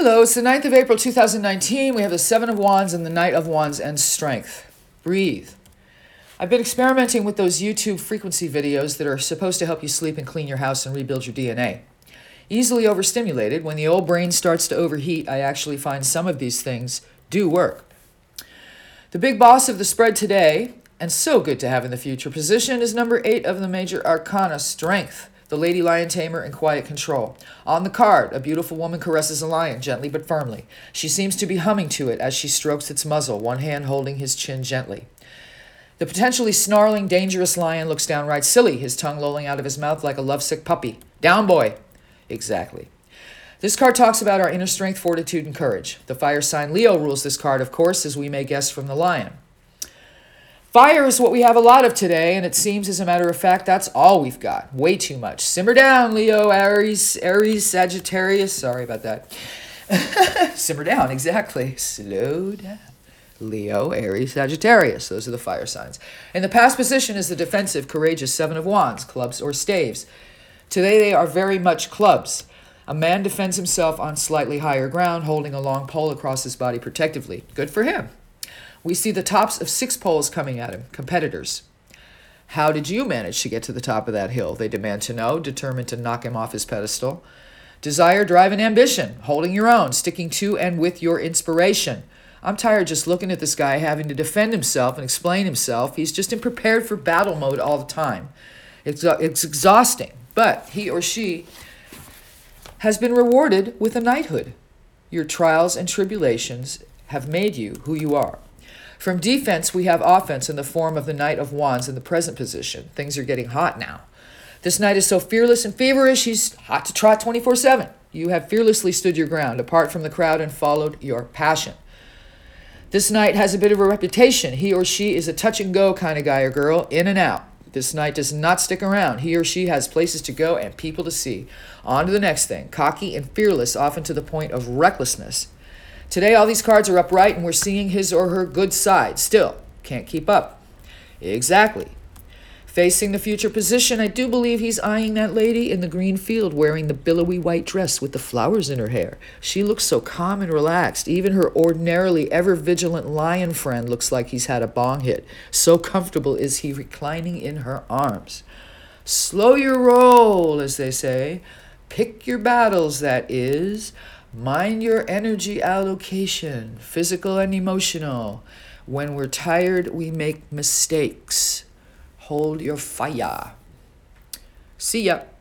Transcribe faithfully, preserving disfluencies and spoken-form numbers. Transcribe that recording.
Hello, it's the ninth of April, two thousand nineteen. We have the Seven of Wands and the Knight of Wands and Strength. Breathe. I've been experimenting with those YouTube frequency videos that are supposed to help you sleep and clean your house and rebuild your D N A. Easily overstimulated, when the old brain starts to overheat, I actually find some of these things do work. The big boss of the spread today, and so good to have in the future position, is number eight of the major arcana, Strength. The lady lion tamer and quiet control. On the card, a beautiful woman caresses a lion gently but firmly. She seems to be humming to it as she strokes its muzzle, one hand holding his chin gently. The potentially snarling, dangerous lion looks downright silly, his tongue lolling out of his mouth like a lovesick puppy. Down, boy. Exactly. This card talks about our inner strength, fortitude, and courage. The fire sign Leo rules this card, of course, as we may guess from the lion. Fire is what we have a lot of today, and it seems, as a matter of fact, that's all we've got. Way too much. Simmer down, Leo, Aries, Aries, Sagittarius. Sorry about that. Simmer down, exactly. Slow down. Leo, Aries, Sagittarius. Those are the fire signs. In the past position is the defensive, courageous Seven of Wands, clubs or staves. Today they are very much clubs. A man defends himself on slightly higher ground, holding a long pole across his body protectively. Good for him. We see the tops of six poles coming at him, competitors. How did you manage to get to the top of that hill? They demand to know, determined to knock him off his pedestal. Desire, drive, and ambition, holding your own, sticking to and with your inspiration. I'm tired just looking at this guy having to defend himself and explain himself. He's just in prepared for battle mode all the time. It's, uh, it's exhausting, but he or she has been rewarded with a knighthood. Your trials and tribulations have made you who you are. From defense, we have offense in the form of the Knight of Wands in the present position. Things are getting hot now. This knight is so fearless and feverish, he's hot to trot twenty-four seven. You have fearlessly stood your ground, apart from the crowd, and followed your passion. This knight has a bit of a reputation. He or she is a touch-and-go kind of guy or girl, in and out. This knight does not stick around. He or she has places to go and people to see. On to the next thing. Cocky and fearless, often to the point of recklessness. Today, all these cards are upright, and we're seeing his or her good side. Still, can't keep up. Exactly. Facing the future position, I do believe he's eyeing that lady in the green field wearing the billowy white dress with the flowers in her hair. She looks so calm and relaxed. Even her ordinarily ever-vigilant lion friend looks like he's had a bong hit. So comfortable is he reclining in her arms. Slow your roll, as they say. Pick your battles, that is. Mind your energy allocation, physical and emotional. When we're tired, we make mistakes. Hold your fire. See ya.